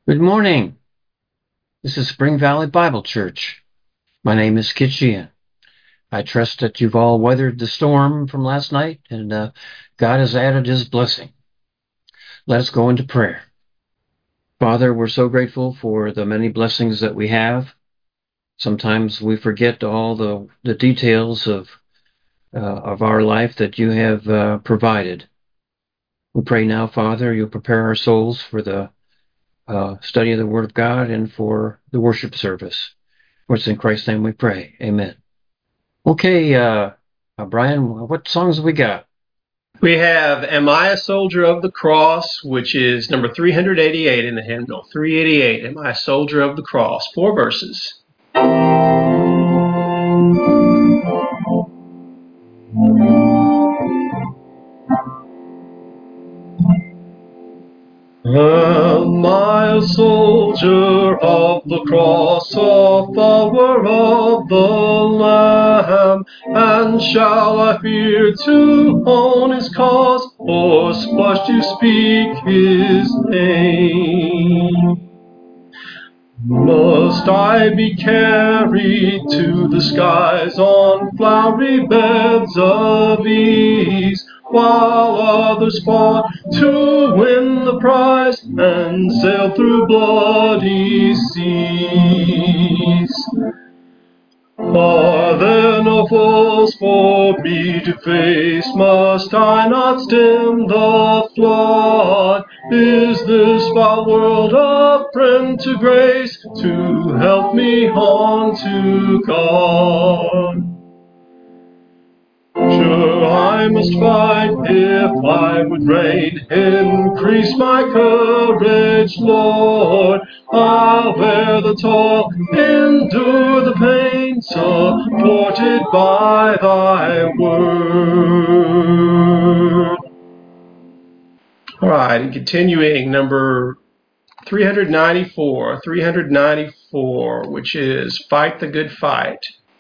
Good morning. This is Spring Valley Bible Church. My name is Kit Sheehan. I trust that you've all weathered the storm from last night and God has added his blessing. Let us go into prayer. Father, we're so grateful for the many blessings that we have. Sometimes we forget all the details of our life that you have provided. We pray now, Father, you'll prepare our souls for the study of the Word of God and for the worship service. For it's in Christ's name we pray. Amen. Okay, Brian, what songs have we got? We have Am I a Soldier of the Cross, which is number 388 in the hymnal. 388, Am I a Soldier of the Cross? 4 verses. Am I a soldier of the cross, a follower of the Lamb? And shall I fear to own his cause, or blush to speak his name? Must I be carried to the skies on flowery beds of ease, while others fought to win the prize and sailed through bloody seas? Are there no foes for me to face? Must I not stem the flood? Is this foul world a friend to grace, to help me on to God? Sure, I must fight if I would reign. Increase my courage, Lord. I'll bear the toil, endure the pain, supported by thy word. All right, and continuing, number 394, which is Fight the Good Fight.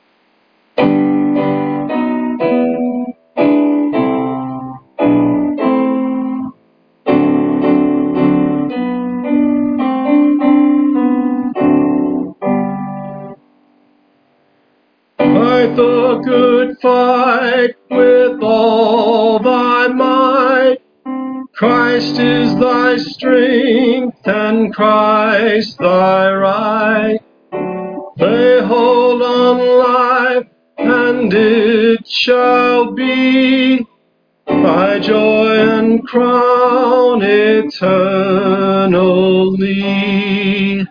Fight the good fight with all thy might. Christ is thy strength and Christ thy right. Lay hold on life, and it shall be thy joy and crown eternally.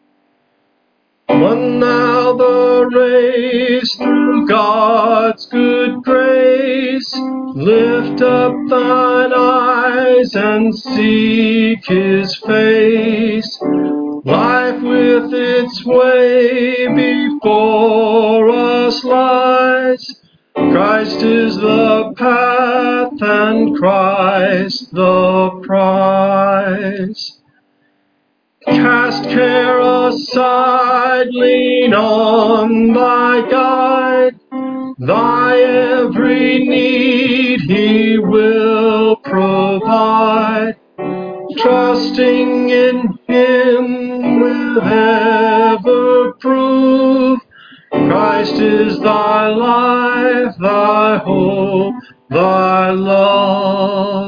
Run now the race through God's good grace. Lift up thine eyes and seek his face. Life with its way before us lies. Christ is the path and Christ the prize. Cast care aside, lean on thy guide. Thy every need he will provide. Trusting in him will ever prove. Christ is thy life, thy hope, thy love.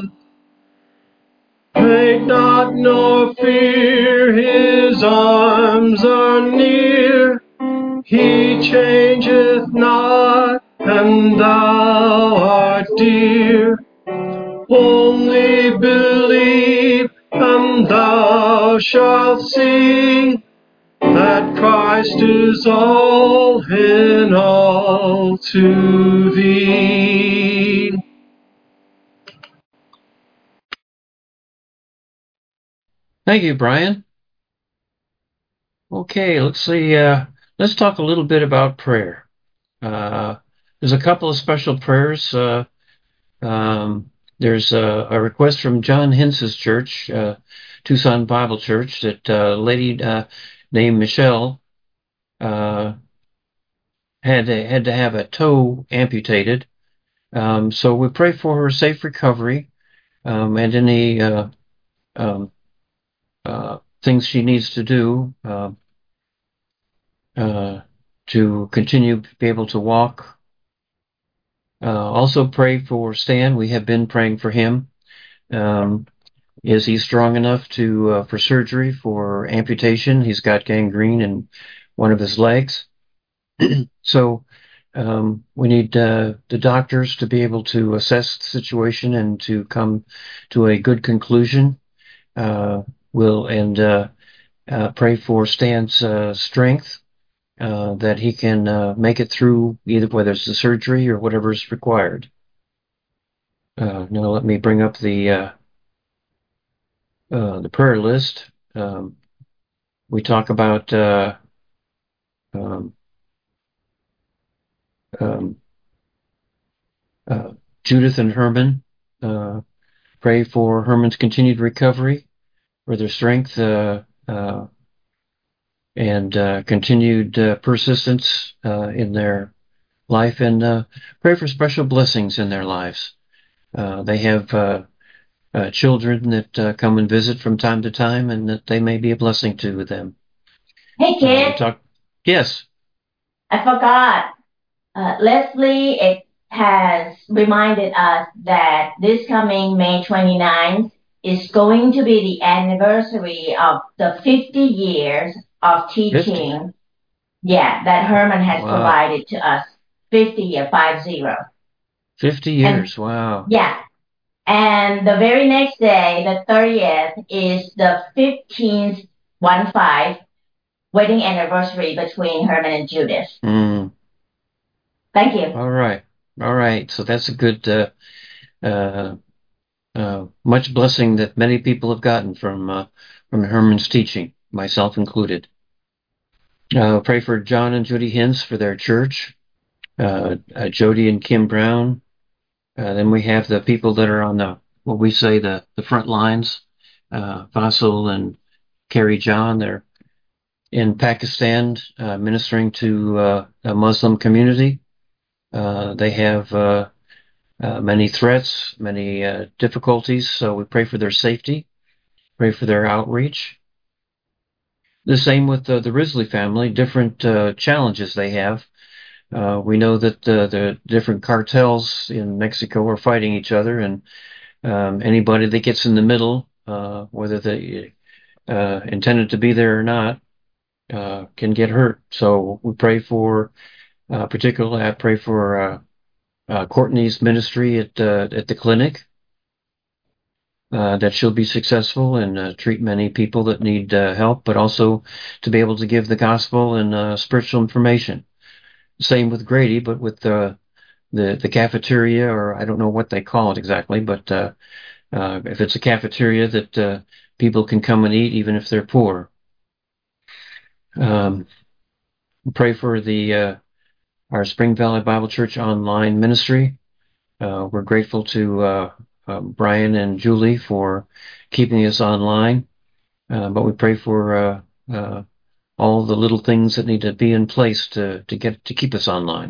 Make not nor fear, his arms are near. He changeth not, and thou art dear. Only believe, and thou shalt see that Christ is all in all to thee. Thank you, Brian. Okay, let's see. Let's talk a little bit about prayer. There's a couple of special prayers. There's a request from John Hince's church, Tucson Bible Church, that a lady named Michelle had to have a toe amputated. So we pray for her safe recovery and any things things she needs to do to continue to be able to walk. Also pray for Stan. We have been praying for him. Is he strong enough to for surgery for amputation? He's got gangrene in one of his legs. So we need the doctors to be able to assess the situation and to come to a good conclusion. We'll pray for Stan's strength, that he can make it through either whether it's the surgery or whatever is required. Now let me bring up the prayer list. We talk about um, um, Judith and Herman. Pray for Herman's continued recovery, for their strength and continued persistence in their life, and pray for special blessings in their lives. They have children that come and visit from time to time, and that they may be a blessing to them. Hey, kid. Yes. I forgot. Leslie has reminded us that this coming May 29th is going to be the anniversary of the 50 years of teaching. 50. Yeah, that Herman has provided to us. 50 years, 50. 50 years, and, wow. Yeah. And the very next day, the 30th, is the 15th, 1-5, wedding anniversary between Herman and Judith. Thank you. All right. So that's a good, much blessing that many people have gotten from Herman's teaching, myself included. Pray for John and Judy Hintz for their church, Jody and Kim Brown. Then we have the people that are on what we say the front lines, Faisal and Carrie John. They're in Pakistan ministering to a Muslim community. They have many threats, many difficulties, so we pray for their safety, pray for their outreach. The same with the Risley family, different challenges they have. We know that the different cartels in Mexico are fighting each other, and anybody that gets in the middle, whether they intended to be there or not, can get hurt. So we pray for, particularly I pray for Courtney's ministry at the clinic, that she'll be successful and treat many people that need help, but also to be able to give the gospel and spiritual information. Same with Grady, but with the cafeteria, or I don't know what they call it exactly, but if it's a cafeteria that people can come and eat even if they're poor. Pray for our Spring Valley Bible Church online ministry. We're grateful to Brian and Julie for keeping us online, but we pray for all the little things that need to be in place to keep us online.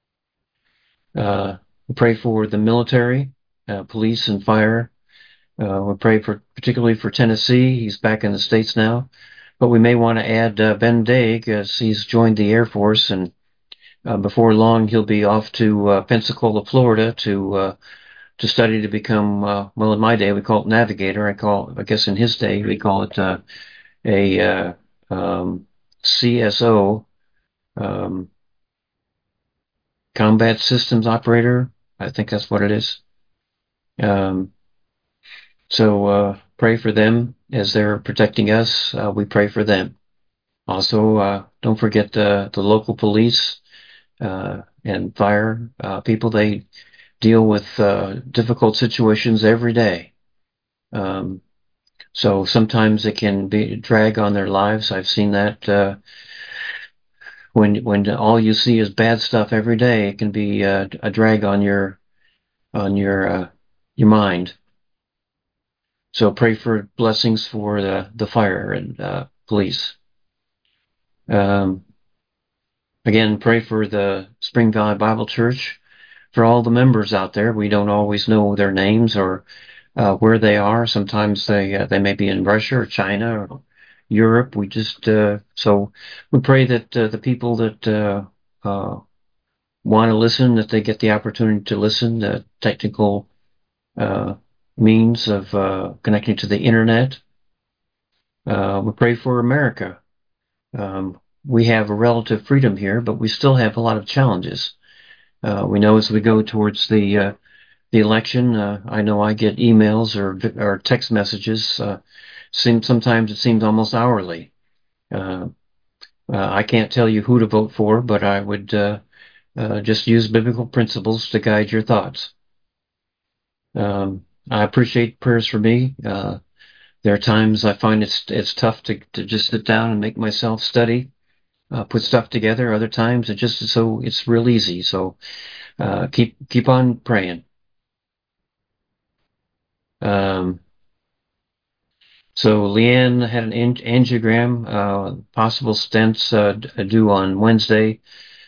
We pray for the military, police, and fire. We pray particularly for Tennessee. He's back in the States now, but we may want to add Ben Daig, as he's joined the Air Force, and before long he'll be off to Pensacola, Florida, to study to become, well, in my day we call it navigator. I guess in his day we call it a CSO, combat systems operator. I think that's what it is. So pray for them as they're protecting us. We pray for them. Also, don't forget the local police and fire people. They deal with difficult situations every day. So sometimes it can be a drag on their lives. I've seen that when all you see is bad stuff every day, it can be a drag on your mind. So pray for blessings for the fire and police. Again, pray for the Spring Valley Bible Church, for all the members out there. We don't always know their names or where they are. Sometimes they may be in Russia or China or Europe. We just so we pray that the people that want to listen, that they get the opportunity to listen. The technical means of connecting to the internet. We pray for America. We have a relative freedom here, but we still have a lot of challenges. We know as we go towards the election, I know I get emails or text messages. Sometimes it seems almost hourly. I can't tell you who to vote for, but I would just use biblical principles to guide your thoughts. I appreciate prayers for me. There are times I find it's tough to just sit down and make myself study, put stuff together. Other times it's real easy. So keep on praying. So Leanne had an angiogram, possible stents due on Wednesday.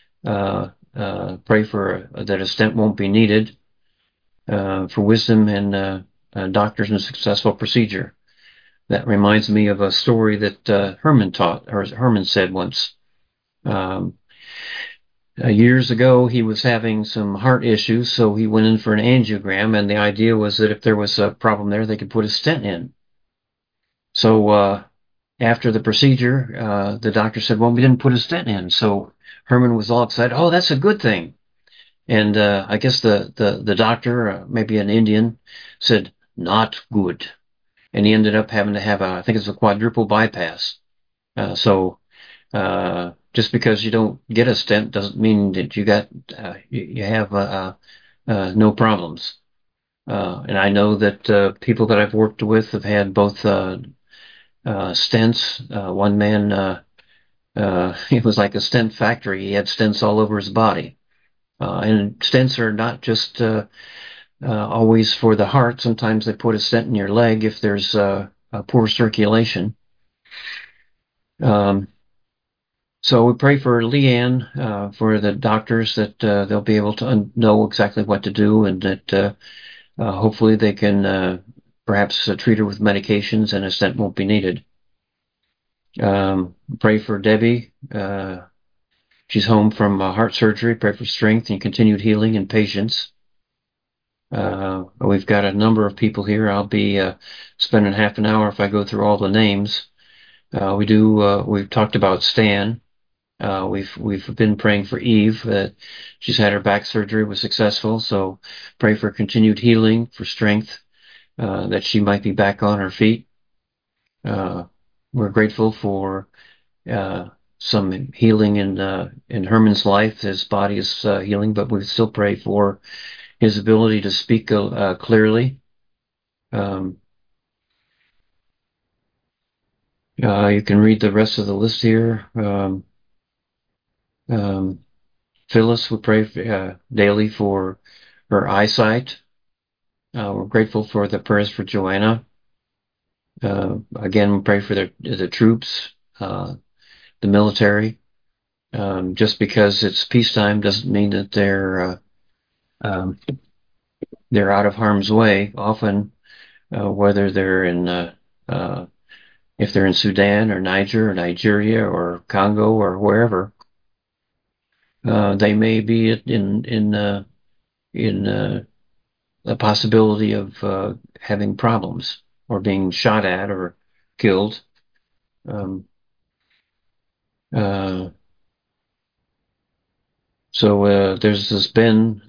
Pray for that a stent won't be needed. For wisdom and doctors in a successful procedure. That reminds me of a story that Herman said once. Years ago, he was having some heart issues, so he went in for an angiogram, and the idea was that if there was a problem there, they could put a stent in. So after the procedure, the doctor said, well, we didn't put a stent in. So Herman was all excited. Oh, that's a good thing. And I guess the doctor, maybe an Indian, said, not good. And he ended up having to have I think it's a quadruple bypass. So just because you don't get a stent doesn't mean that you have no problems. And I know that people that I've worked with have had both stents. One man, it was like a stent factory. He had stents all over his body. And stents are not just always for the heart. Sometimes they put a stent in your leg if there's a poor circulation. So we pray for Leanne, for the doctors, that they'll be able to know exactly what to do, and that hopefully they can perhaps treat her with medications and a stent won't be needed. Pray for Debbie. She's home from heart surgery. Pray for strength and continued healing and patience. We've got a number of people here. I'll be spending half an hour if I go through all the names. We've talked about Stan. We've been praying for Eve. She's had her back surgery, was successful. So pray for continued healing, for strength, that she might be back on her feet. We're grateful for some healing in Herman's life. His body is healing, but we still pray for his ability to speak clearly. You can read the rest of the list here. Phyllis, we pray daily for her eyesight. We're grateful for the prayers for Joanna. Again, we pray for the troops, the military. Just because it's peacetime doesn't mean that they're out of harm's way. Often, whether they're if they're in Sudan or Niger or Nigeria or Congo or wherever, they may be in the possibility of having problems or being shot at or killed. So there's this Ben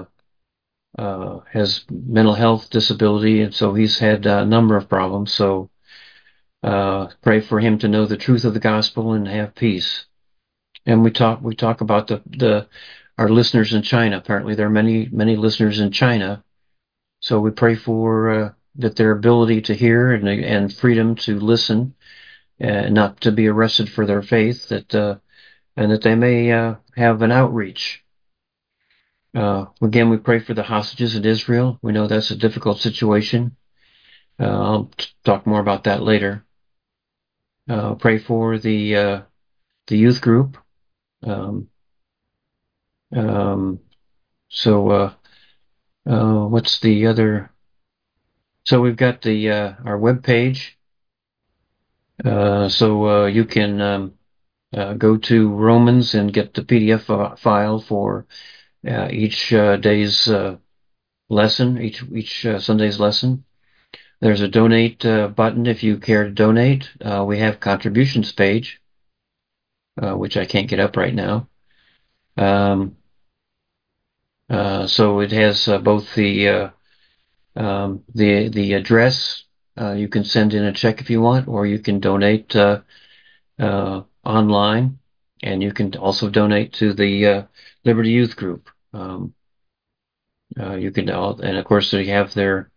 has mental health disability, and so he's had a number of problems. So pray for him to know the truth of the gospel and have peace. And we talk about our listeners in China. Apparently, there are many listeners in China. So we pray for that their ability to hear and freedom to listen, and not to be arrested for their faith. And that they may have an outreach. Again, we pray for the hostages in Israel. We know that's a difficult situation. I'll talk more about that later. Pray for the youth group. What's the other? So we've got our webpage. So you can go to Romans and get the PDF file for each day's lesson, each Sunday's lesson. There's a donate button if you care to donate. We have contributions page, which I can't get up right now. So it has both the address. You can send in a check if you want, or you can donate online, and you can also donate to the Liberty Youth Group. You can, and of course they have their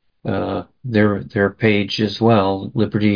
page as well,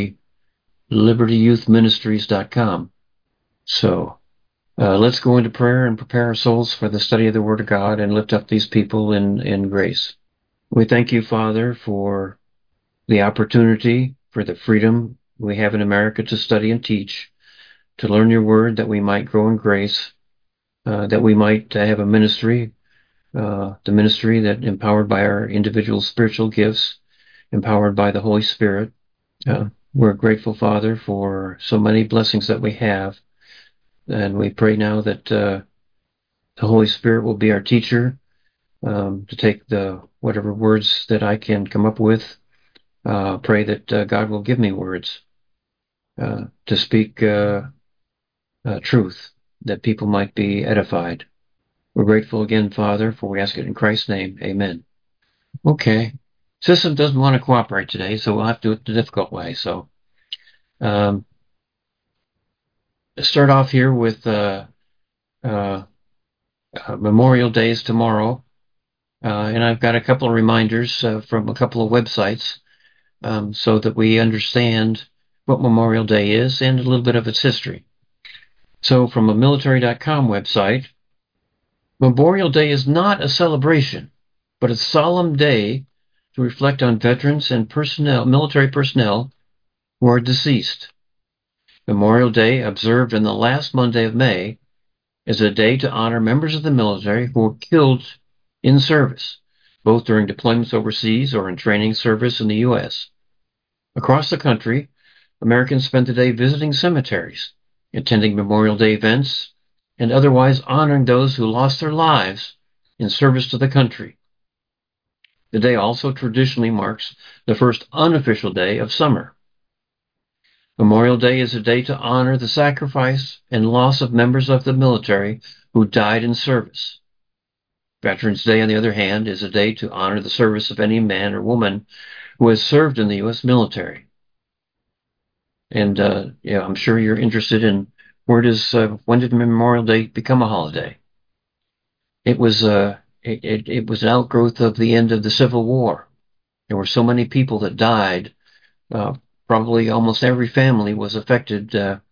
libertyyouthministries.com. So let's go into prayer and prepare our souls for the study of the Word of God and lift up these people in grace. We thank you, Father, for the opportunity, for the freedom we have in America to study and teach, to learn your Word, that we might grow in grace, that we might have a ministry, the ministry that empowered by our individual spiritual gifts, empowered by the Holy Spirit. We're grateful, Father, for so many blessings that we have, and we pray now that the Holy Spirit will be our teacher, to take the whatever words that I can come up with. Pray that God will give me words to speak truth, that people might be edified. We're grateful again, Father, for we ask it in Christ's name. Amen. Okay. System doesn't want to cooperate today, so we'll have to do it the difficult way. So start off here with Memorial Day is tomorrow. And I've got a couple of reminders from a couple of websites so that we understand what Memorial Day is and a little bit of its history. So from a military.com website, Memorial Day is not a celebration, but a solemn day to reflect on veterans and military personnel who are deceased. Memorial Day, observed on the last Monday of May, is a day to honor members of the military who were killed in service, both during deployments overseas or in training service in the U.S. Across the country, Americans spent the day visiting cemeteries, attending Memorial Day events, and otherwise honoring those who lost their lives in service to the country. The day also traditionally marks the first unofficial day of summer. Memorial Day is a day to honor the sacrifice and loss of members of the military who died in service. Veterans Day, on the other hand, is a day to honor the service of any man or woman who has served in the U.S. military. And I'm sure you're interested in when did Memorial Day become a holiday? It was it was an outgrowth of the end of the Civil War. There were so many people that died. Probably almost every family was affected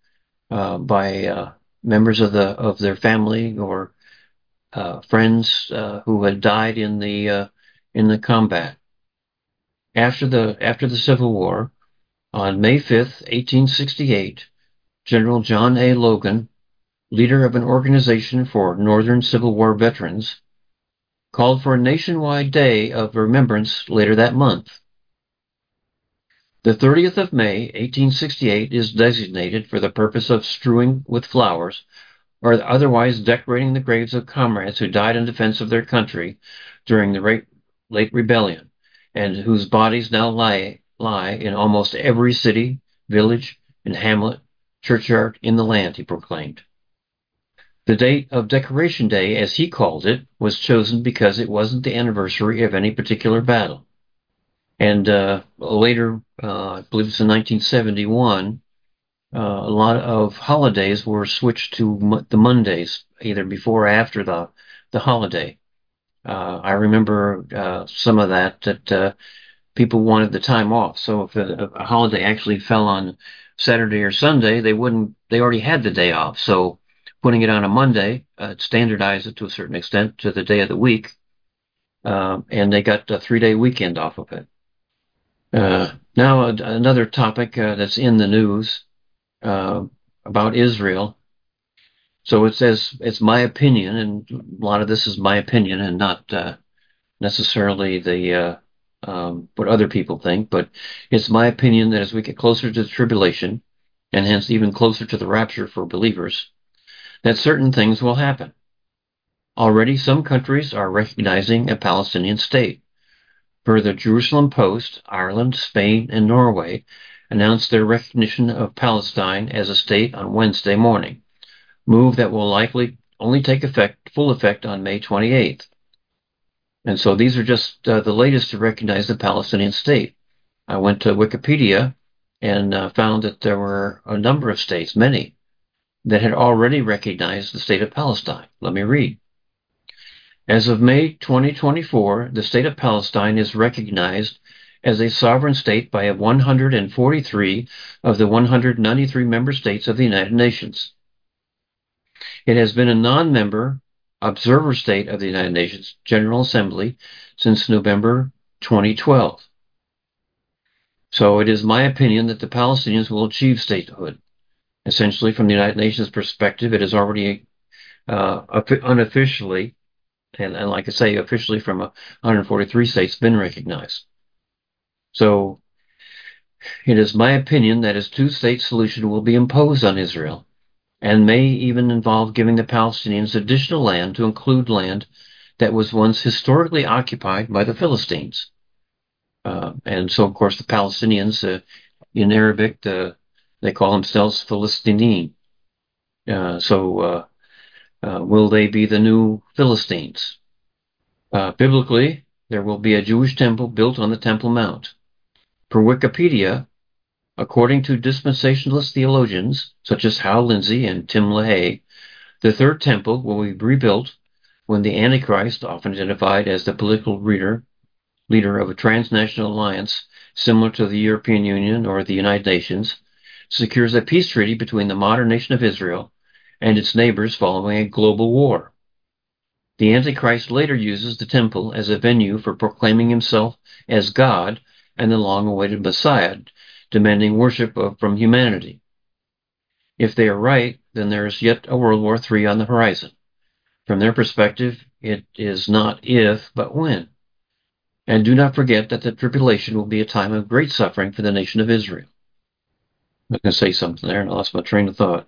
by members of their family or friends who had died in the combat. After the Civil War, on May 5th, 1868, General John A. Logan, leader of an organization for Northern Civil War veterans, called for a nationwide day of remembrance later that month. The 30th of May, 1868, is designated for the purpose of strewing with flowers or otherwise decorating the graves of comrades who died in defense of their country during the late rebellion, and whose bodies now lie in almost every city, village, and hamlet, churchyard in the land, he proclaimed. The date of Decoration Day, as he called it, was chosen because it wasn't the anniversary of any particular battle. And later, I believe it's in 1971, a lot of holidays were switched to the Mondays, either before or after the holiday. I remember some of that people wanted the time off. So if a holiday actually fell on Saturday or Sunday, they already had the day off. So putting it on a Monday, standardized it to a certain extent to the day of the week, and they got a 3-day weekend off of it. Now another topic that's in the news about Israel. So it says it's my opinion, and a lot of this is my opinion and not necessarily the what other people think, but it's my opinion that as we get closer to the tribulation, and hence even closer to the rapture for believers, that certain things will happen. Already some countries are recognizing a Palestinian state. Per the Jerusalem Post, Ireland, Spain, and Norway announced their recognition of Palestine as a state on Wednesday morning, move that will likely only take full effect on May 28th. And so these are just the latest to recognize the Palestinian state. I went to Wikipedia and found that there were a number of states, many, that had already recognized the state of Palestine. Let me read. As of May 2024, the state of Palestine is recognized as a sovereign state by 143 of the 193 member states of the United Nations. It has been a non-member observer state of the United Nations General Assembly since November 2012. So it is my opinion that the Palestinians will achieve statehood. Essentially, from the United Nations perspective, it is already unofficially, and like I say, officially from 143 states, been recognized. So it is my opinion that a two-state solution will be imposed on Israel, and may even involve giving the Palestinians additional land to include land that was once historically occupied by the Philistines. And so, of course, the Palestinians, in Arabic, they call themselves Philistine. So will they be the new Philistines? Biblically, there will be a Jewish temple built on the Temple Mount. Per Wikipedia, according to dispensationalist theologians such as Hal Lindsey and Tim LaHaye, the third temple will be rebuilt when the Antichrist, often identified as the political leader of a transnational alliance similar to the European Union or the United Nations, secures a peace treaty between the modern nation of Israel and its neighbors following a global war. The Antichrist later uses the temple as a venue for proclaiming himself as God and the long-awaited Messiah, demanding worship from humanity. If they are right, then there is yet a World War III on the horizon. From their perspective, it is not if, but when. And do not forget that the tribulation will be a time of great suffering for the nation of Israel. I was going to say something there, and I lost my train of thought.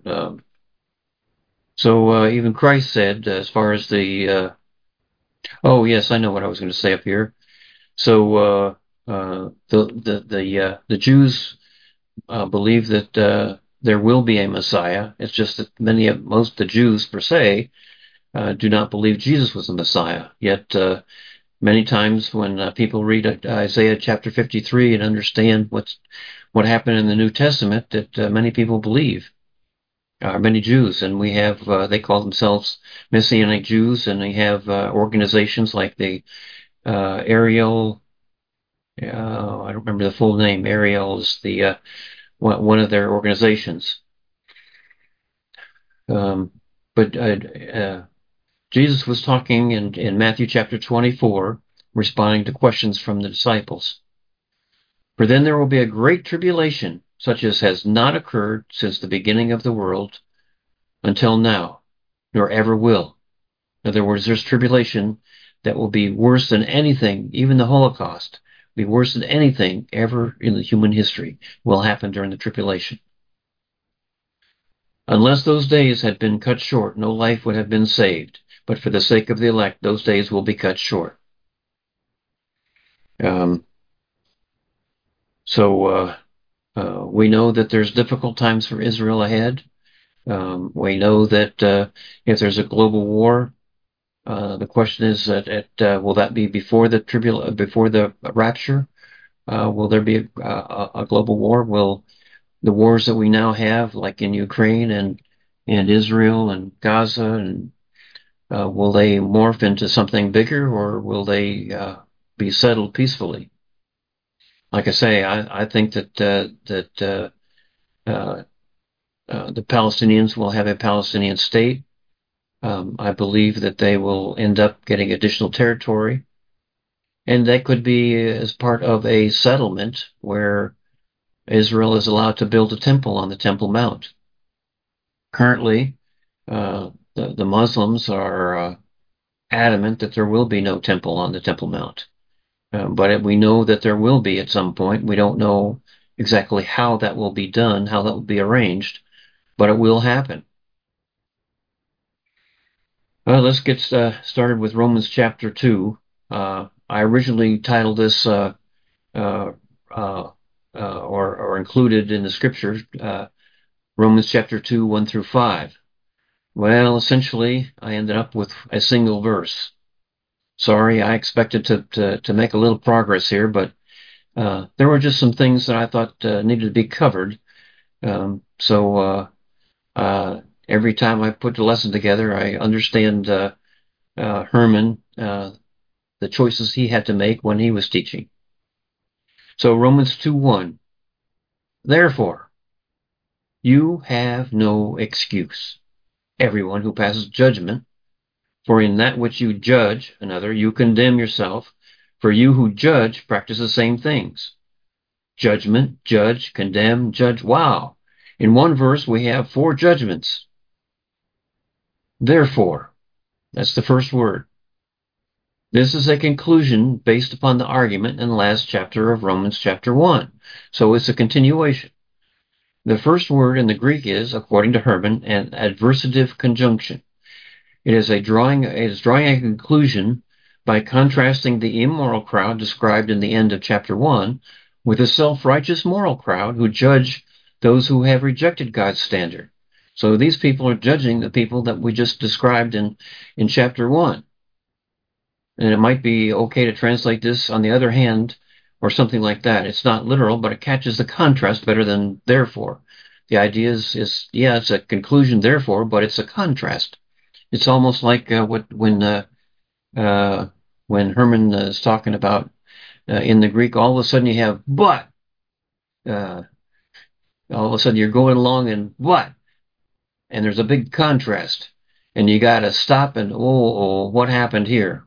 So even Christ said, as far as the... oh, yes, I know what I was going to say up here. So the Jews believe that there will be a Messiah. It's just that most of the Jews, per se, do not believe Jesus was the Messiah. Yet many times when people read Isaiah chapter 53 and understand what happened in the New Testament, that many people believe, many Jews, and we have they call themselves Messianic Jews, and they have organizations like the Ariel. I don't remember the full name. Ariel is the one of their organizations. But Jesus was talking in Matthew chapter 24, responding to questions from the disciples. For then there will be a great tribulation, such as has not occurred since the beginning of the world until now, nor ever will. In other words, there's tribulation that will be worse than anything, even the Holocaust, be worse than anything ever in the human history will happen during the tribulation. Unless those days had been cut short, no life would have been saved. But for the sake of the elect, those days will be cut short. So we know that there's difficult times for Israel ahead. We know that if there's a global war, the question is that will that be before the rapture? Will there be a global war? Will the wars that we now have, like in Ukraine and Israel and Gaza, and will they morph into something bigger, or will they be settled peacefully? Like I say, I think that the Palestinians will have a Palestinian state. I believe that they will end up getting additional territory, and that could be as part of a settlement where Israel is allowed to build a temple on the Temple Mount. Currently, the Muslims are adamant that there will be no temple on the Temple Mount. But we know that there will be at some point. We don't know exactly how that will be done, how that will be arranged, but it will happen. Let's get started with Romans chapter 2. I originally titled this or included in the scriptures Romans chapter 2, 1 through 5. Well, essentially, I ended up with a single verse. Sorry, I expected to make a little progress here, but there were just some things that I thought needed to be covered. So every time I put the lesson together, I understand Herman, the choices he had to make when he was teaching. So Romans 2:1. Therefore, you have no excuse, everyone who passes judgment, for in that which you judge another, you condemn yourself, for you who judge practice the same things. Judgment, judge, condemn, judge. Wow. In one verse, we have 4 judgments. Therefore, that's the first word. This is a conclusion based upon the argument in the last chapter of Romans chapter 1. So it's a continuation. The first word in the Greek is, according to Herman, an adversative conjunction. It is drawing a conclusion by contrasting the immoral crowd described in the end of chapter 1 with a self-righteous moral crowd who judge those who have rejected God's standard. So these people are judging the people that we just described in chapter 1. And it might be okay to translate this, on the other hand, or something like that. It's not literal, but it catches the contrast better than therefore. The idea is it's a conclusion, therefore, but it's a contrast. It's almost like when Herman is talking about in the Greek, all of a sudden you have but. All of a sudden you're going along and but, and there's a big contrast, and you got to stop and what happened here?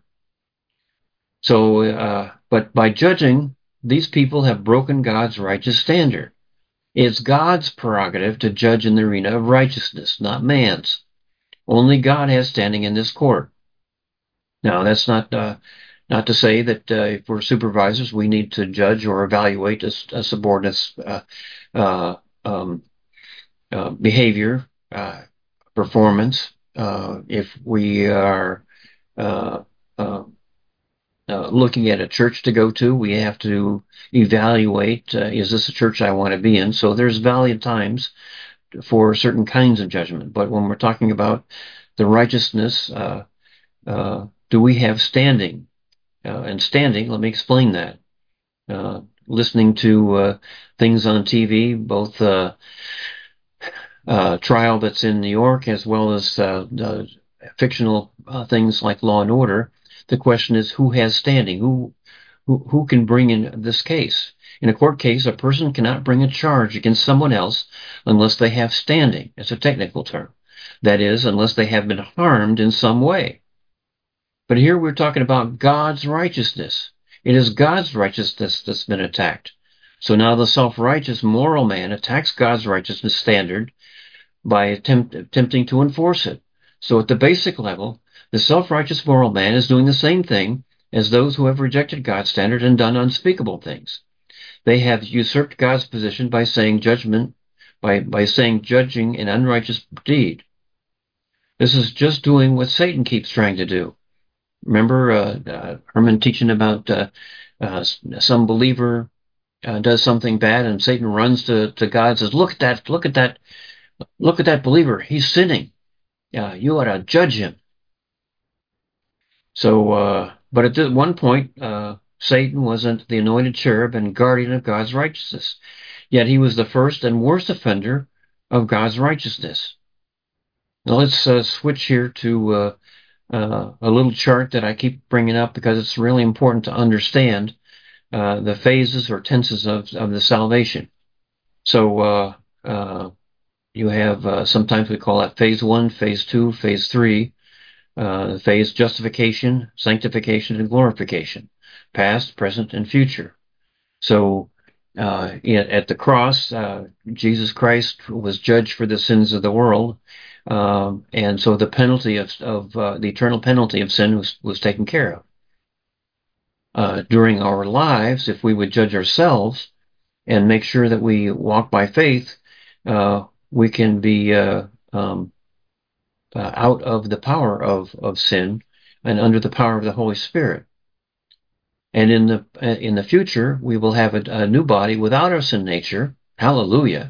So, but by judging, these people have broken God's righteous standard. It's God's prerogative to judge in the arena of righteousness, not man's. Only God has standing in this court. Now, that's not to say that if we're supervisors, we need to judge or evaluate a subordinate's behavior, performance. If we are looking at a church to go to, we have to evaluate, is this a church I want to be in? So there's valid times for certain kinds of judgment. But when we're talking about the righteousness, do we have standing? And standing, let me explain that. Listening to things on TV, both trial that's in New York as well as fictional things like Law and Order, the question is who has standing? Who can bring in this case? In a court case, a person cannot bring a charge against someone else unless they have standing. It's a technical term. That is, unless they have been harmed in some way. But here we're talking about God's righteousness. It is God's righteousness that's been attacked. So now the self-righteous moral man attacks God's righteousness standard by attempting to enforce it. So at the basic level, the self-righteous moral man is doing the same thing as those who have rejected God's standard and done unspeakable things. They have usurped God's position by saying judgment, by saying judging an unrighteous deed. This is just doing what Satan keeps trying to do. Remember Herman teaching about some believer does something bad and Satan runs to God and says, look at that believer. He's sinning. You ought to judge him. So, but at one point, Satan wasn't the anointed cherub and guardian of God's righteousness. Yet he was the first and worst offender of God's righteousness. Now let's switch here to a little chart that I keep bringing up because it's really important to understand the phases or tenses of the salvation. So you have, sometimes we call that phase 1, phase 2, phase 3, phase justification, sanctification, and glorification, past, present, and future. So at the cross, Jesus Christ was judged for the sins of the world, and so the penalty of the eternal penalty of sin was taken care of. during our lives, if we would judge ourselves and make sure that we walk by faith, we can be out of the power of sin and under the power of the Holy Spirit. And in the future, we will have a new body without our sin nature. Hallelujah.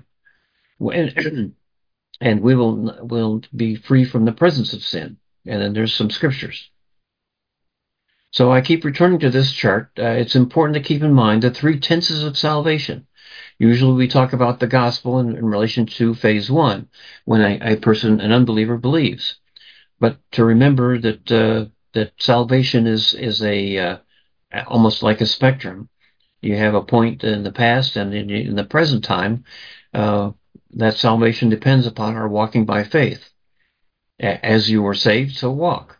And we will be free from the presence of sin. And then there's some scriptures. So I keep returning to this chart. It's important to keep in mind the three tenses of salvation. Usually we talk about the gospel in relation to phase one, when a person, an unbeliever, believes. But to remember that salvation is a almost like a spectrum. You have a point in the past and in the present time. That salvation depends upon our walking by faith. As you were saved, so walk.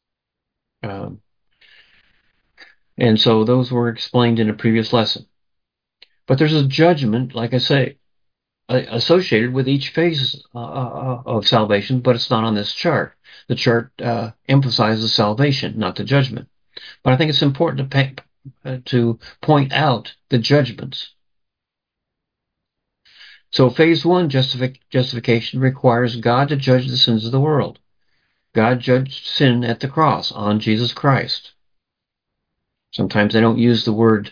And so those were explained in a previous lesson. But there's a judgment, like I say, associated with each phase of salvation, but it's not on this chart. The chart emphasizes salvation, not the judgment. But I think it's important to point out the judgments. So phase one, justification, requires God to judge the sins of the world. God judged sin at the cross on Jesus Christ. Sometimes they don't use the word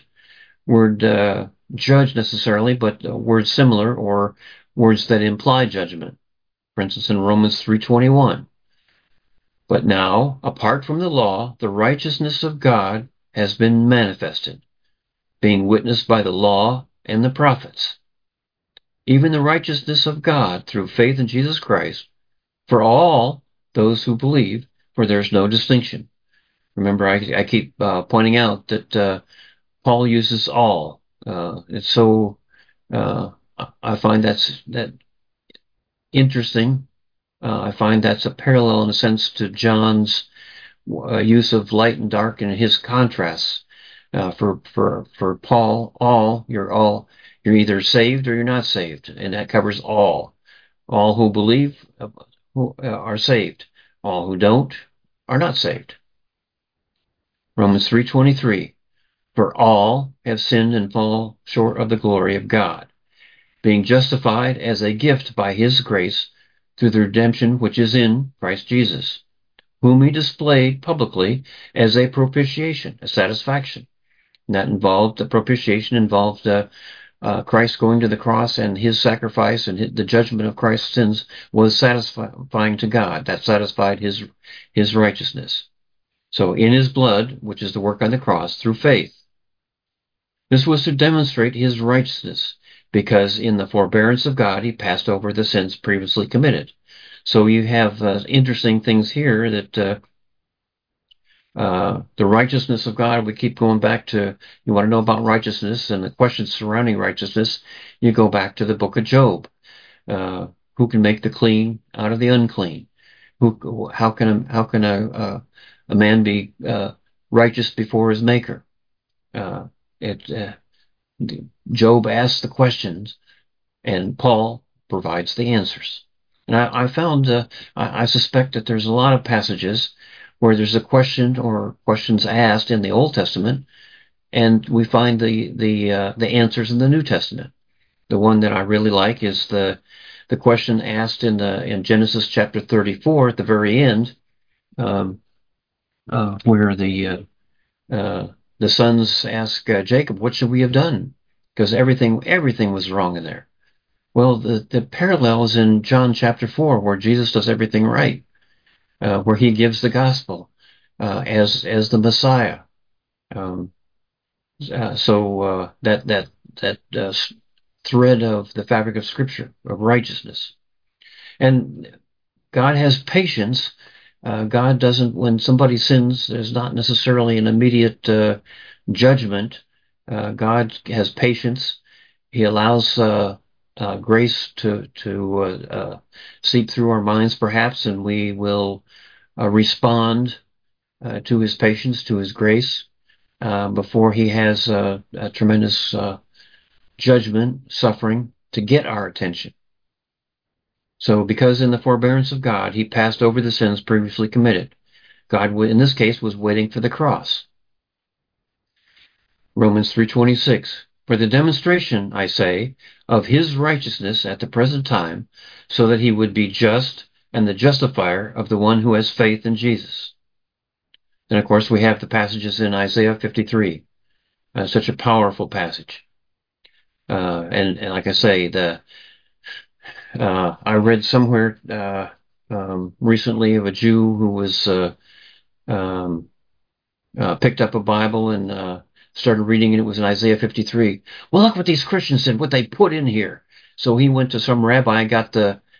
judge necessarily, but words similar or words that imply judgment. For instance, in Romans 3:21. But now, apart from the law, the righteousness of God has been manifested, being witnessed by the law and the prophets. Even the righteousness of God through faith in Jesus Christ for all those who believe, for there's no distinction. Remember, I keep pointing out that Paul uses all. It's so I find that interesting. I find that's a parallel in a sense to John's use of light and dark and his contrasts. For Paul, you're either saved or you're not saved, and that covers all. All who believe are saved. All who don't are not saved. Romans 3:23. For all have sinned and fall short of the glory of God, being justified as a gift by his grace through the redemption which is in Christ Jesus, whom he displayed publicly as a propitiation, a satisfaction. And that involved, the propitiation involved Christ going to the cross, and his sacrifice and the judgment of Christ's sins was satisfying to God. That satisfied his righteousness. So in his blood, which is the work on the cross, through faith. This was to demonstrate his righteousness, because in the forbearance of God, he passed over the sins previously committed. So you have interesting things here that the righteousness of God, we keep going back to, you want to know about righteousness and the questions surrounding righteousness, you go back to the book of Job. Who can make the clean out of the unclean? How can a man be righteous before his maker? Job asks the questions, and Paul provides the answers. And I found, I suspect that there's a lot of passages where there's a question or questions asked in the Old Testament, and we find the answers in the New Testament. The one that I really like is the question asked in Genesis chapter 34 at the very end, where the sons ask Jacob, "What should we have done?" Because everything was wrong in there. Well, the parallel is in John chapter 4, where Jesus does everything right, where he gives the gospel as the Messiah. So that thread of the fabric of Scripture, of righteousness. And God has patience. God doesn't, when somebody sins, there's not necessarily an immediate judgment. God has patience. He allows grace to seep through our minds, perhaps, and we will respond to his patience, to his grace, before he has a tremendous judgment, suffering, to get our attention. So because in the forbearance of God, he passed over the sins previously committed. God, in this case, was waiting for the cross. Romans 3:26. For the demonstration, I say, of his righteousness at the present time, so that he would be just and the justifier of the one who has faith in Jesus. And of course, we have the passages in Isaiah 53, such a powerful passage. And like I say, I read somewhere recently of a Jew who was picked up a Bible and started reading it. It was in Isaiah 53. Well, look what these Christians said, what they put in here. So he went to some rabbi and got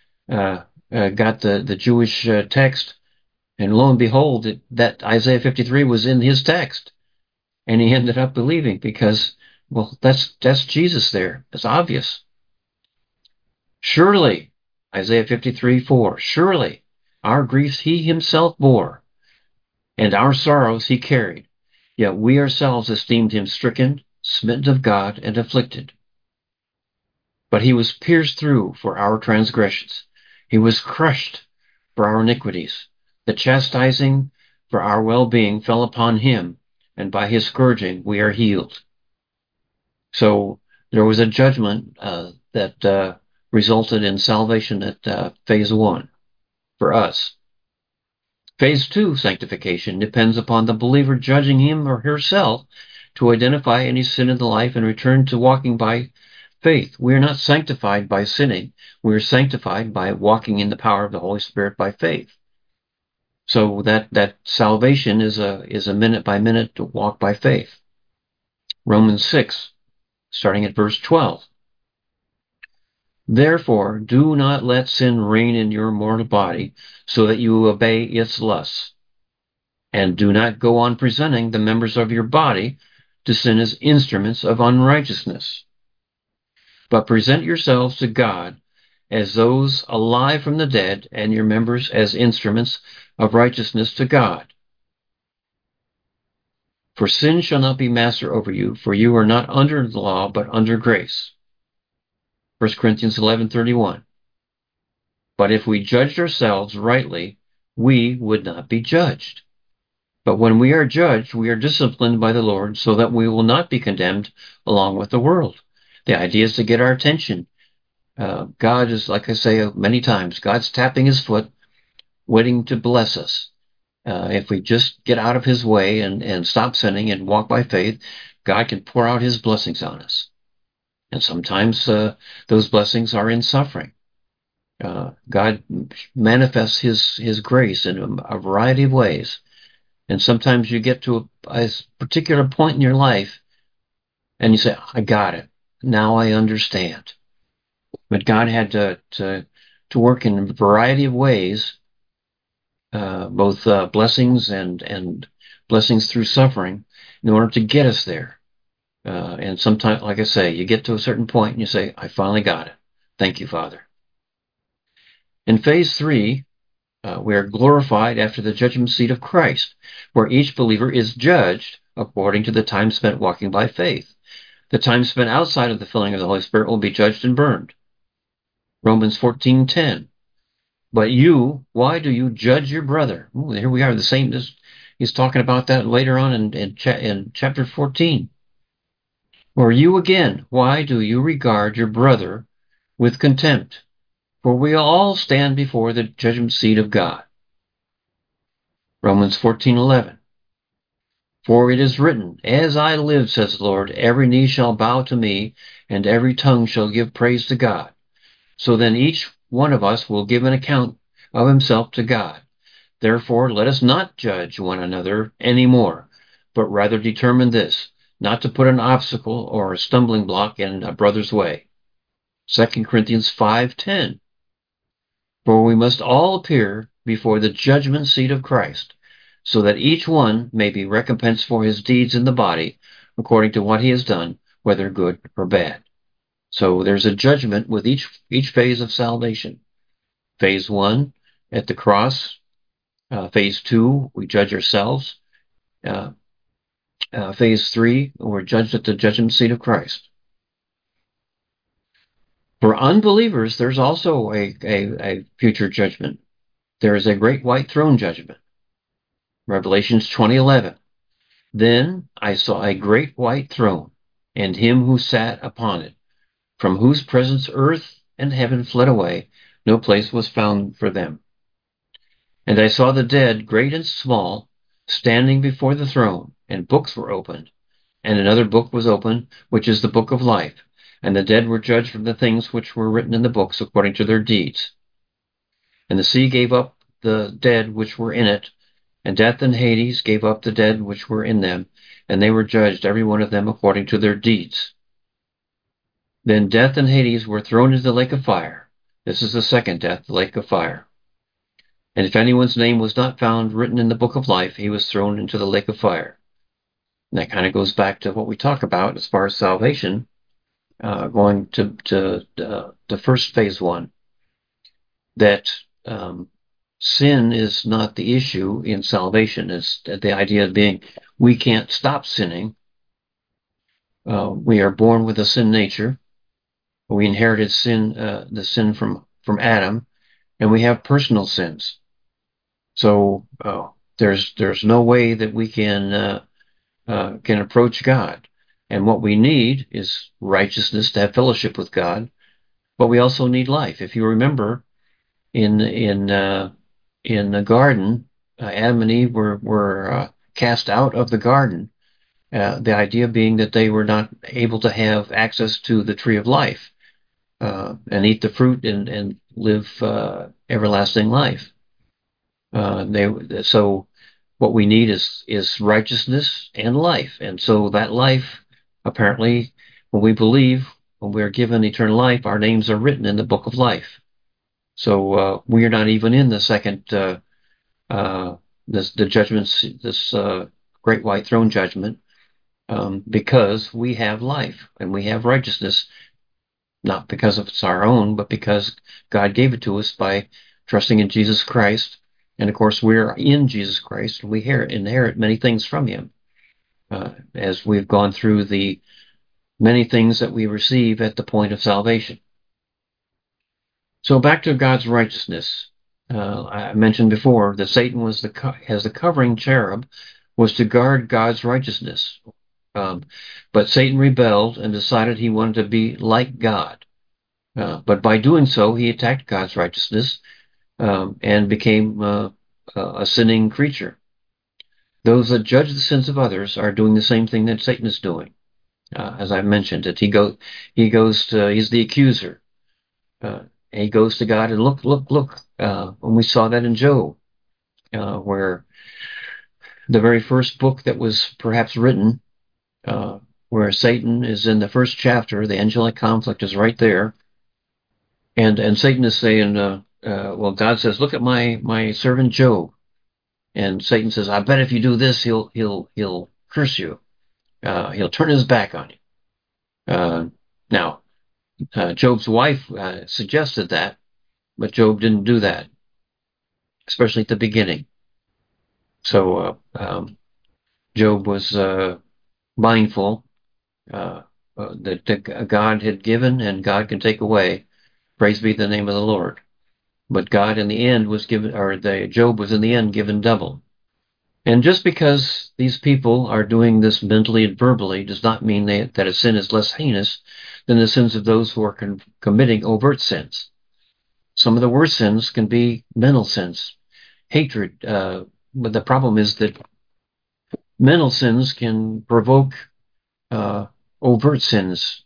the Jewish text, and lo and behold, that Isaiah 53 was in his text, and he ended up believing because, well, that's Jesus there. It's obvious. Surely, Isaiah 53:4. Surely, our griefs he himself bore, and our sorrows he carried. Yet we ourselves esteemed him stricken, smitten of God, and afflicted. But he was pierced through for our transgressions. He was crushed for our iniquities. The chastising for our well-being fell upon him, and by his scourging we are healed. So there was a judgment that resulted in salvation at phase 1 for us. Phase 2, sanctification, depends upon the believer judging him or herself to identify any sin in the life and return to walking by faith. We are not sanctified by sinning. We are sanctified by walking in the power of the Holy Spirit by faith. So that salvation is a minute by minute to walk by faith. Romans 6, starting at verse 12. Therefore, do not let sin reign in your mortal body, so that you obey its lusts. And do not go on presenting the members of your body to sin as instruments of unrighteousness. But present yourselves to God as those alive from the dead, and your members as instruments of righteousness to God. For sin shall not be master over you, for you are not under the law, but under grace. 1 Corinthians 11:31. But if we judged ourselves rightly, we would not be judged. But when we are judged, we are disciplined by the Lord so that we will not be condemned along with the world. The idea is to get our attention. God is, like I say many times, God's tapping his foot, waiting to bless us. If we just get out of his way and stop sinning and walk by faith, God can pour out his blessings on us. And sometimes those blessings are in suffering. God manifests his grace in a variety of ways. And sometimes you get to a particular point in your life and you say, I got it. Now I understand. But God had to work in a variety of ways, both blessings and blessings through suffering, in order to get us there. And sometimes, like I say, you get to a certain point and you say, I finally got it. Thank you, Father. In phase 3, we are glorified after the judgment seat of Christ, where each believer is judged according to the time spent walking by faith. The time spent outside of the filling of the Holy Spirit will be judged and burned. Romans 14:10. But you, why do you judge your brother? Ooh, here we are, the same. He's talking about that later on in chapter 14. Or you again, why do you regard your brother with contempt? For we all stand before the judgment seat of God. Romans 14:11. For it is written, As I live, says the Lord, every knee shall bow to me, and every tongue shall give praise to God. So then each one of us will give an account of himself to God. Therefore, let us not judge one another any more, but rather determine this, not to put an obstacle or a stumbling block in a brother's way. 2 Corinthians 5:10. For we must all appear before the judgment seat of Christ, so that each one may be recompensed for his deeds in the body, according to what he has done, whether good or bad. So there's a judgment with each phase of salvation. Phase 1, at the cross. Phase 2, we judge ourselves. Phase 3, we're judged at the judgment seat of Christ. For unbelievers, there's also a future judgment. There is a great white throne judgment. Revelations 20:11. Then I saw a great white throne, and him who sat upon it, from whose presence earth and heaven fled away, no place was found for them. And I saw the dead, great and small, standing before the throne, and books were opened. And another book was opened, which is the book of life. And the dead were judged from the things which were written in the books according to their deeds. And the sea gave up the dead which were in it, and death and Hades gave up the dead which were in them, and they were judged, every one of them according to their deeds. Then death and Hades were thrown into the lake of fire. This is the second death, the lake of fire. And if anyone's name was not found written in the book of life, he was thrown into the lake of fire. And that kind of goes back to what we talk about as far as salvation, going to the first phase one, that sin is not the issue in salvation. It's the idea of being we can't stop sinning. We are born with a sin nature. We inherited sin, the sin from Adam, and we have personal sins. So there's no way that we can approach God. And what we need is righteousness to have fellowship with God, but we also need life. If you remember, in the garden, Adam and Eve were cast out of the garden. The idea being that they were not able to have access to the tree of life and eat the fruit and live everlasting life. So what we need is righteousness and life. And so that life, apparently, when we believe, when we are given eternal life, our names are written in the book of life. So we are not even in the second, the judgments, this great white throne judgment, because we have life and we have righteousness, not because it's our own, but because God gave it to us by trusting in Jesus Christ. And of course, we're in Jesus Christ. We inherit many things from Him as we've gone through the many things that we receive at the point of salvation. So back to God's righteousness. I mentioned before that Satan was as the covering cherub was to guard God's righteousness. But Satan rebelled and decided he wanted to be like God. But by doing so, he attacked God's righteousness and became a sinning creature. Those that judge the sins of others are doing the same thing that Satan is doing. As I mentioned, that he's the accuser. He goes to God and look. And we saw that in Job, where the very first book that was perhaps written, where Satan is in the first chapter, the angelic conflict is right there, and Satan is saying, well, God says, look at my servant Job, and Satan says, I bet if you do this, he'll curse you, he'll turn his back on you. Now, Job's wife suggested that, but Job didn't do that, especially at the beginning. So Job was mindful that God had given and God can take away. Praise be the name of the Lord. But God in the end was given, or Job was in the end given double. And just because these people are doing this mentally and verbally does not mean that a sin is less heinous than the sins of those who are committing overt sins. Some of the worst sins can be mental sins, hatred. But the problem is that mental sins can provoke overt sins.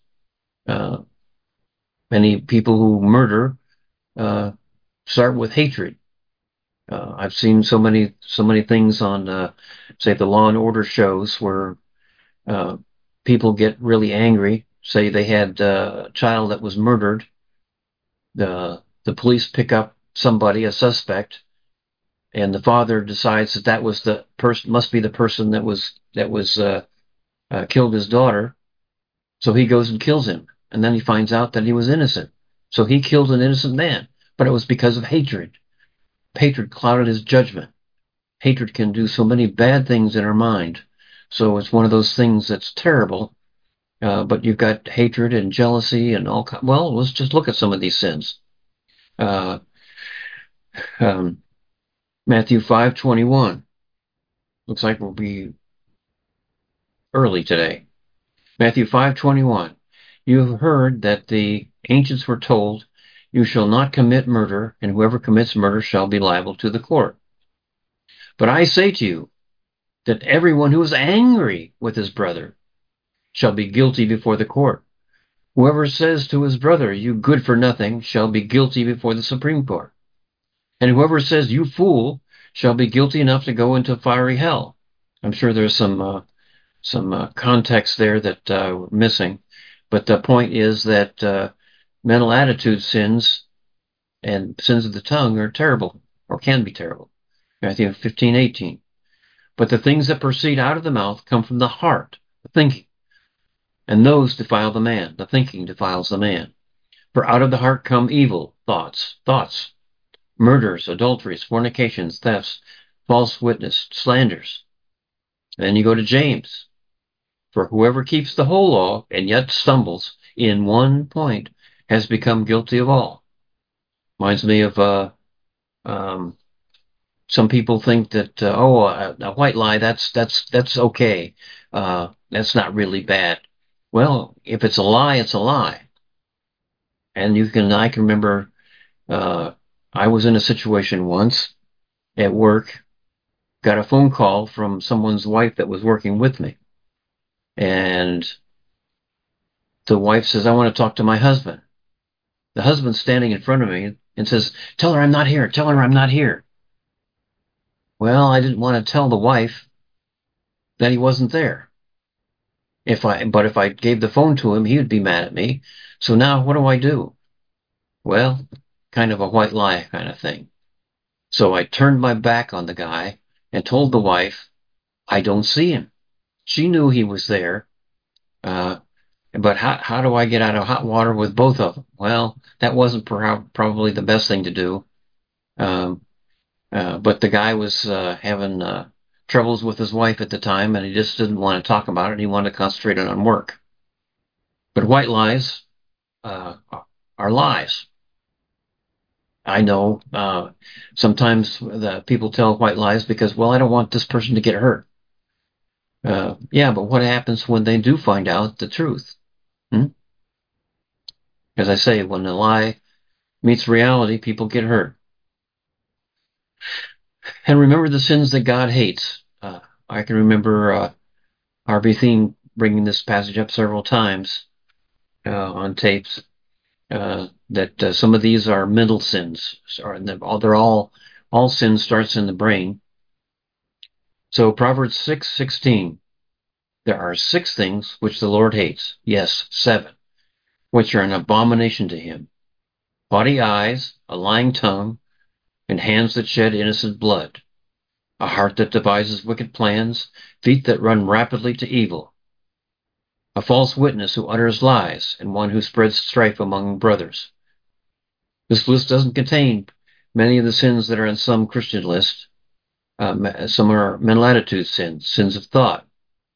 Many people who murder start with hatred. I've seen so many things on, say, the Law and Order shows where people get really angry. Say they had a child that was murdered. The police pick up somebody, a suspect, and the father decides that was the person, must be the person that was killed his daughter. So he goes and kills him, and then he finds out that he was innocent. So he killed an innocent man, but it was because of hatred. Hatred clouded his judgment. Hatred can do so many bad things in our mind. So it's one of those things that's terrible. But you've got hatred and jealousy and all. Well, let's just look at some of these sins. Matthew 5:21. Looks like we'll be early today. Matthew 5:21. You have heard that the ancients were told, you shall not commit murder, and whoever commits murder shall be liable to the court. But I say to you that everyone who is angry with his brother shall be guilty before the court. Whoever says to his brother, you good for nothing, shall be guilty before the Supreme Court. And whoever says, you fool, shall be guilty enough to go into fiery hell. I'm sure there's some context there that we're missing. But the point is that mental attitude sins and sins of the tongue are terrible, or can be terrible. Matthew 15:18. But the things that proceed out of the mouth come from the heart, the thinking. And those defile the man. The thinking defiles the man. For out of the heart come evil thoughts, murders, adulteries, fornications, thefts, false witness, slanders. And then you go to James. For whoever keeps the whole law and yet stumbles in one point has become guilty of all. Reminds me of some people think that a white lie that's okay. That's not really bad. Well, if it's a lie, it's a lie. And I can remember I was in a situation once at work, got a phone call from someone's wife that was working with me. And the wife says, I want to talk to my husband. The husband's standing in front of me and says, tell her I'm not here. Tell her I'm not here. Well, I didn't want to tell the wife that he wasn't there. But if I gave the phone to him, he would be mad at me. So now what do I do? Well, kind of a white lie kind of thing. So I turned my back on the guy and told the wife, I don't see him. She knew he was there. But how do I get out of hot water with both of them? Well, that wasn't probably the best thing to do. But the guy was having troubles with his wife at the time, and he just didn't want to talk about it. He wanted to concentrate on work. But white lies are lies. I know sometimes the people tell white lies because, well, I don't want this person to get hurt. Yeah, but what happens when they do find out the truth? As I say, when the lie meets reality, people get hurt. And remember the sins that God hates. I can remember R.B. Thiem bringing this passage up several times on tapes. That some of these are mental sins. They're all sin starts in the brain. So Proverbs 6:16, there are 6 things which the Lord hates. Yes, 7, which are an abomination to him. Haughty eyes, a lying tongue, and hands that shed innocent blood. A heart that devises wicked plans, feet that run rapidly to evil. A false witness who utters lies, and one who spreads strife among brothers. This list doesn't contain many of the sins that are in some Christian lists. Some are mental attitude sins, sins of thought.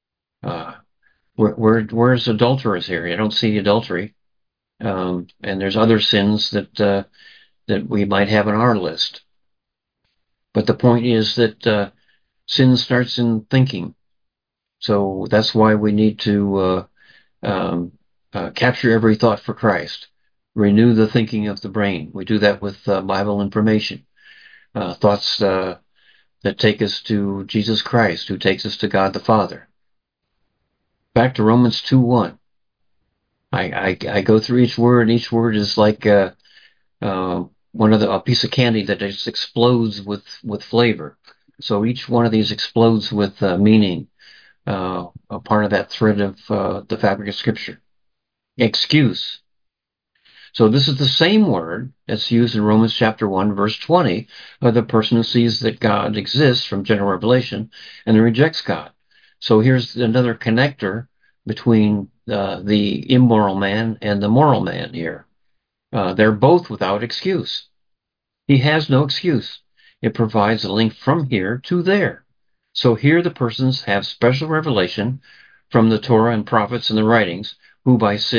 Where's adulterers here? I don't see adultery. And there's other sins that we might have on our list. But the point is that sin starts in thinking. So that's why we need to capture every thought for Christ. Renew the thinking of the brain. We do that with Bible information. Thoughts that take us to Jesus Christ, who takes us to God the Father. Back to Romans 2:1. I go through each word, and each word is like a piece of candy that just explodes with flavor. So each one of these explodes with meaning, a part of that thread of the fabric of Scripture. Excuse. So this is the same word that's used in Romans chapter 1, verse 20, of the person who sees that God exists from general revelation and then rejects God. So here's another connector between the immoral man and the moral man here. They're both without excuse. He has no excuse. It provides a link from here to there. So here the persons have special revelation from the Torah and prophets and the writings, who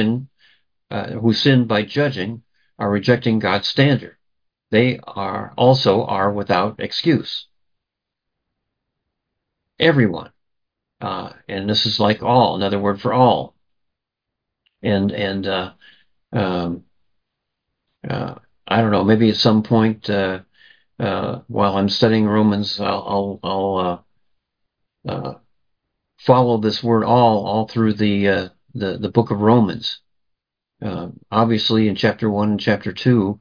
sin by judging are rejecting God's standard. They also are without excuse. Everyone And this is like all, another word for all. And um, I don't know, maybe at some point while I'm studying Romans, I'll follow this word all through the book of Romans. Obviously, in chapter 1 and chapter 2,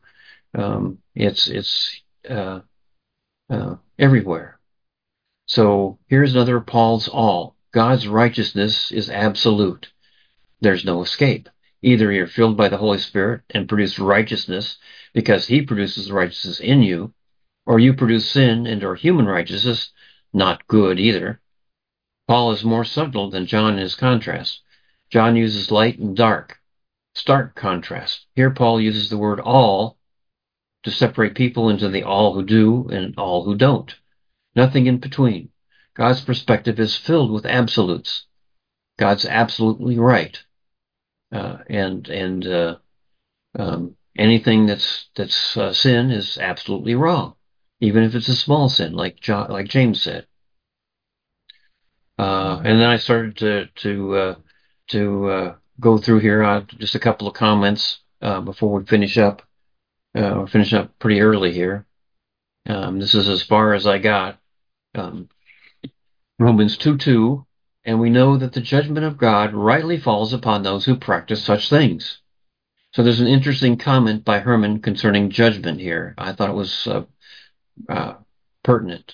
it's everywhere. So here's another of Paul's all. God's righteousness is absolute. There's no escape. Either you're filled by the Holy Spirit and produce righteousness because he produces righteousness in you, or you produce sin and or human righteousness, not good either. Paul is more subtle than John in his contrast. John uses light and dark, stark contrast. Here Paul uses the word all to separate people into the all who do and all who don't. Nothing in between. God's perspective is filled with absolutes. God's absolutely right. Anything that's sin is absolutely wrong, even if it's a small sin, like James said. And then I started to go through here just a couple of comments before we finish up. We're finishing up pretty early here. This is as far as I got. Romans 2:2, and we know that the judgment of God rightly falls upon those who practice such things. So there's an interesting comment by Herman concerning judgment here. I thought it was pertinent.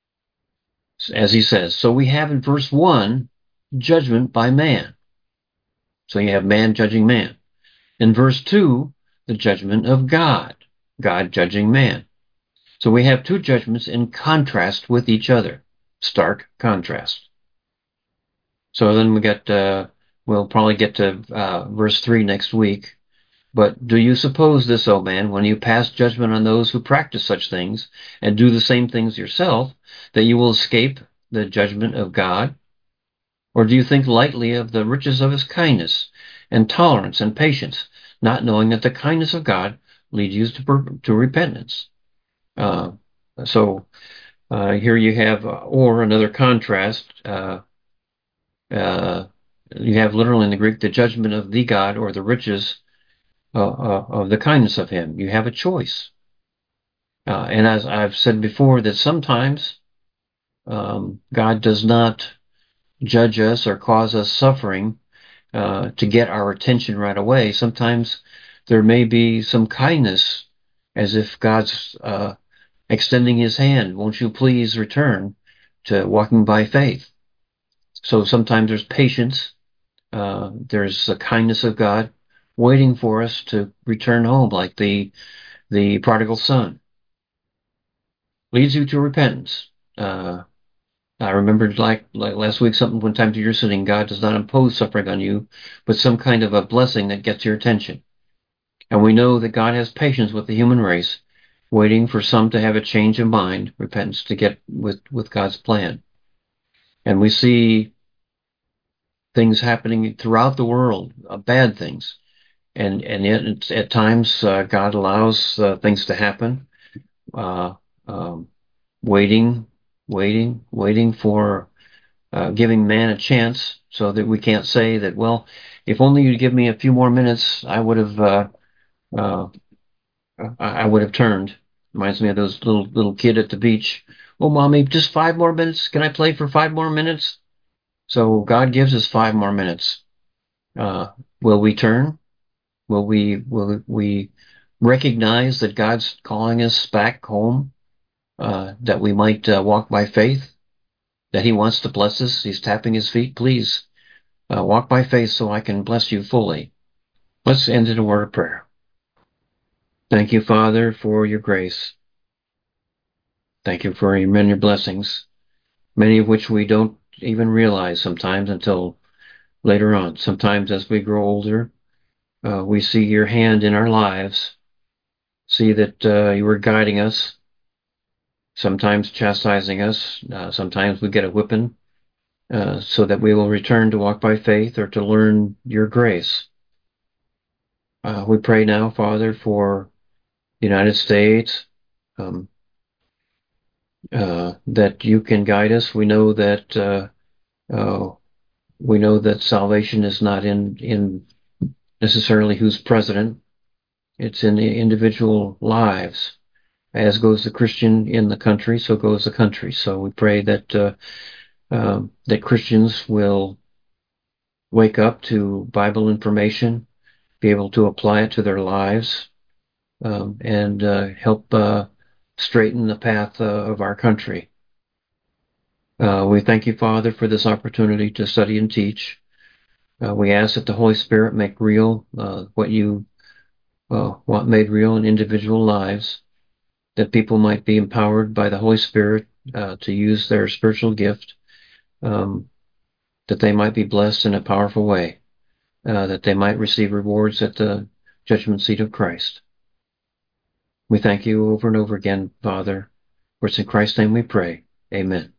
As he says, so we have in verse 1, judgment by man. So you have man judging man. In verse 2, the judgment of God, God judging man. So we have two judgments in contrast with each other, stark contrast. So then we'll probably get to verse 3 next week. But do you suppose this, O man, when you pass judgment on those who practice such things and do the same things yourself, that you will escape the judgment of God? Or do you think lightly of the riches of his kindness and tolerance and patience, not knowing that the kindness of God leads you to repentance? So here you have, or another contrast, you have literally in the Greek the judgment of the God or the riches of the kindness of him. You have a choice. And as I've said before, that sometimes God does not judge us or cause us suffering to get our attention right away. Sometimes there may be some kindness, as if God's extending his hand. Won't you please return to walking by faith? So sometimes there's patience. There's the kindness of God waiting for us to return home, like the prodigal son. Leads you to repentance. I remembered like last week, one time you're sitting, God does not impose suffering on you, but some kind of a blessing that gets your attention. And we know that God has patience with the human race, waiting for some to have a change of mind, repentance, to get with God's plan. And we see things happening throughout the world, bad things. And yet at times God allows things to happen, waiting for giving man a chance, so that we can't say that, well, if only you'd give me a few more minutes, I would have turned. Reminds me of those little kid at the beach. Oh, mommy, just 5 more minutes. Can I play for 5 more minutes? So God gives us 5 more minutes. Will we turn? Will we recognize that God's calling us back home? That we might walk by faith? That he wants to bless us? He's tapping his feet. Please walk by faith so I can bless you fully. Let's end in a word of prayer. Thank you, Father, for your grace. Thank you for your many blessings, many of which we don't even realize sometimes until later on. Sometimes as we grow older, we see your hand in our lives, see that you are guiding us, sometimes chastising us, sometimes we get a whipping, so that we will return to walk by faith or to learn your grace. We pray now, Father, for the United States, that you can guide us. We know that We know that salvation is not in necessarily who's president. It's in the individual lives. As goes the Christian in the country, so goes the country. So we pray that that Christians will wake up to Bible information, be able to apply it to their lives, and help straighten the path of our country. We thank you, Father, for this opportunity to study and teach. We ask that the Holy Spirit make real what you want made real in individual lives, that people might be empowered by the Holy Spirit to use their spiritual gift, that they might be blessed in a powerful way, that they might receive rewards at the judgment seat of Christ. We thank you over and over again, Father, for it's in Christ's name we pray. Amen.